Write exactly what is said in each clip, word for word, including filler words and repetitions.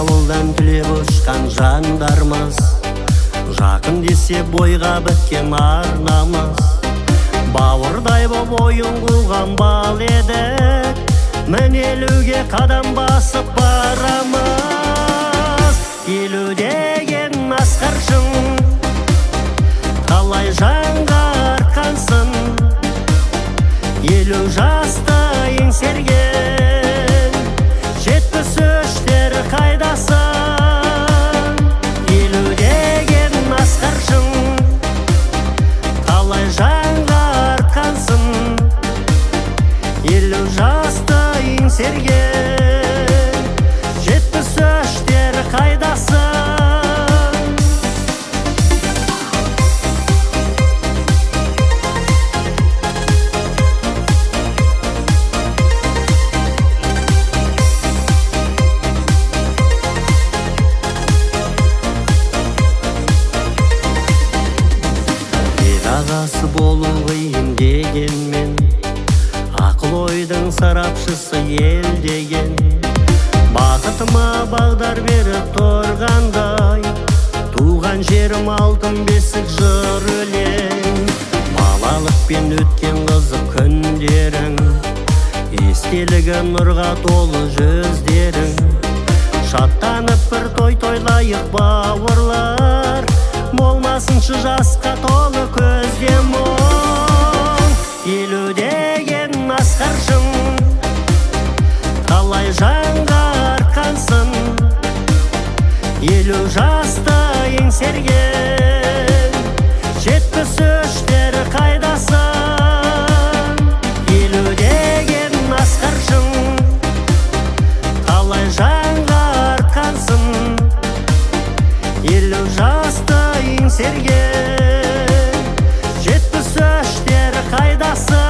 ауылдан түлеп ұшқан жандармыз, жақын десе бойға біткен арнамыз. Бауырдай боп ойын қуған бал едік, мінелуге қадам басып барамыз. Елу деген асқаршың, қалай жаңғартқансың. Елу жаста еңсерген, жетпіс үштер қайдасың. Елу деген асқаршың, қалай жаңғартқансың. Елу жаста еңсерген, жетпіс үштер қайдасың. Ағасы болу қиын дегенмен, ақыл ойдың сарапшысы ел деген. Бақытыма бағдар беріп тұрғандай, туған жерім алтын бесік жыр өлең. Балалықпен өткен қызық күндерің, естелігі нұрға толы жүздерің. Шаттанып бір той тойлайық бауырлар, болмасыншы жасқа толы көзде мұң. Елу деген асқаршың, қалай жаңғартқансың. Елу жаста еңсерген, жетпіс үштер қайдасың. Елу деген асқаршың, қалай жаңғартқансың. Елу жаста еңсерген, жетпіс үштер қайдасың.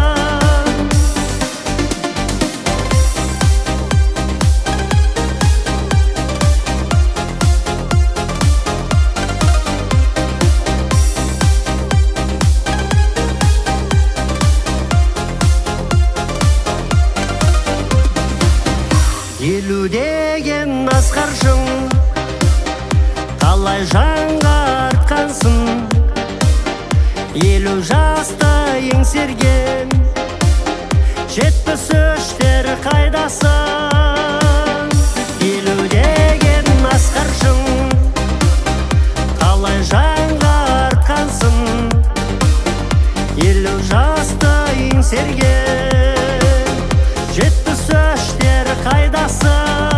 Елу деген асқаршың, қалай жаңғартқансың. Елу жаста еңсерген, жетпіс үштер қайдасың. Елу деген асқаршың, қалай жаңғартқансың. Елу жаста еңсерген, жетпіс үштер қайдасың.